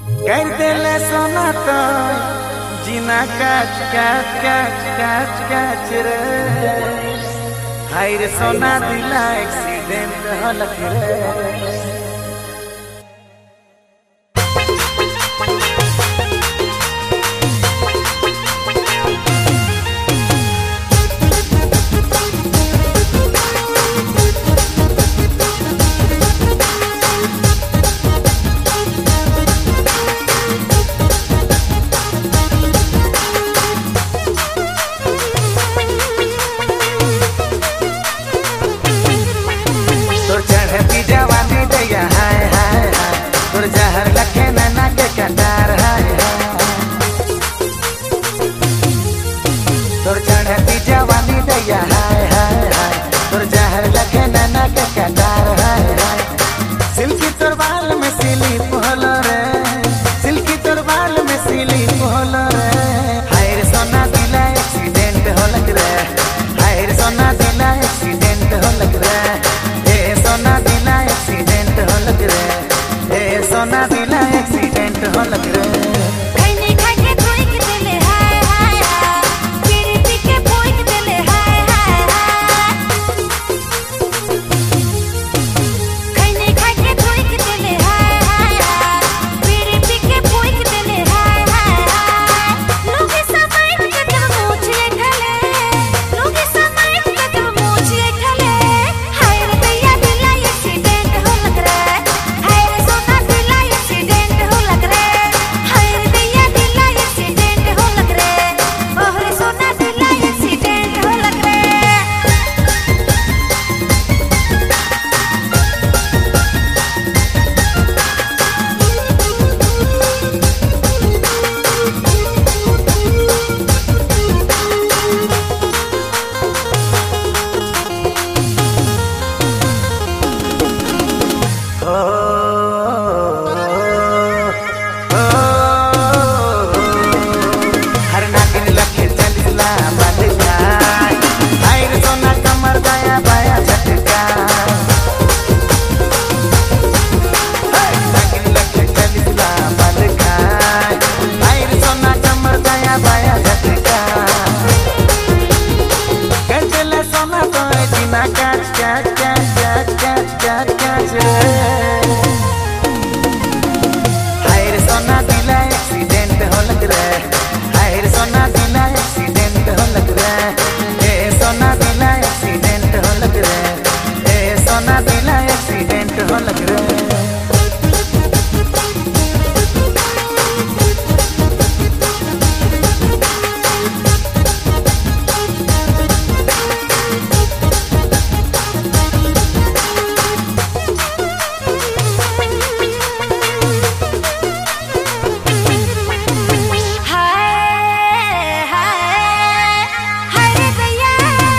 कर देले सोना तो जीना काच काच काच काच काच रे। हाय रे सोना दिला एक्सीडेंट हलक रे। चढ़ती जवानी दैया हाय हाय हाय, तोर जहर लखे नैना के कटार हाय हाय। तोर चढ़ती जवानी दैया हाय हाय हाय, तोर जहर लखे नैना के कटार हाय हाय। सिल्की तोर बाल में सिलिप होलो रे, सिल्की तोर बाल में सिलिप होलो रे। हाय रे सोना दिला एक्सीडेंट होलक रे, हाय रे सोना दिला एक्सीडेंट होलक रे। सोना दिला एक्सीडेंट होलक रे, ए सोना दिला एक्सीडेंट होलक रे। खैनी खा के धोइक देले हाय हाय हाय, पीड़ी पी के भोइक देले हाय हाय हाय। खैनी खा के धोइक देले हाय हाय हाय, पीड़ी पी के भोइक देले हाय हाय हाय। लोगे समय के तब मोछे ठले, लोगे समय के तब मोछे ठले। हाय रे दैया दिला एक्सीडेंट होलक रे, हाय रे सोना दिला एक्सीडेंट होलक रे। हाय रे दैया दिला एक्सीडेंट होलक रे, ओह रे सोना दिला एक्सीडेंट होलक रे। हर नागिन लखे चलिला बालिका, हाय रे सोना कमर दाया बाया झटका। नागिन लखे चलिला बालिका, हाय रे सोना कमर दाया बाया झटका। कर देले सोना तो जीना काच काच काच काच काच काच काच रे। हाय रे सोना दिला एक्सीडेंट होलक रे, हाय रे सोना दिला एक्सीडेंट होलक रे। ए सोना दिला एक्सीडेंट होलक रे, ए सोना दिला एक्सीडेंट होलक रे। हाय हाय हाय रे दैया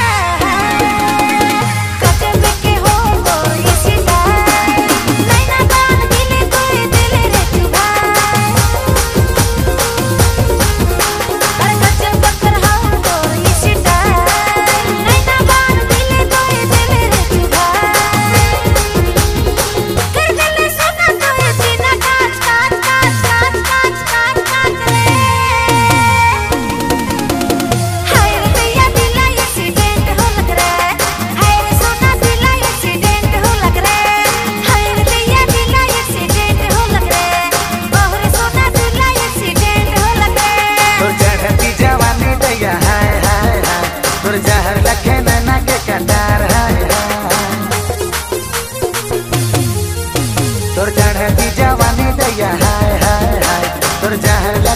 कटब के हो गोई सिताई, नैना बान दिले कोई दिले रे चुभाई। अरे कटब कर हो गोई सिताई, नैना बान दिले कोई दिले रे चुभाई। कर देले सोना तो जीना काच काच काच काच काच काच काच रे। हाय रे दैया दिला एक्सीडेंट होलक रे, हाय रे सोना दिला एक्सीडेंट होलक रे। हाय रे दैया दिला एक्सीडेंट होलक रे, ओह रे सोना दिला एक्सीडेंट होलक रे। तोर चढ़ती जवानी दैया हाय हाय हाय, तोर जहर लखे नैना के कटार हाय हाय। तोर चढ़ती जवानी दैया हाय हाय हाय, तोर जहर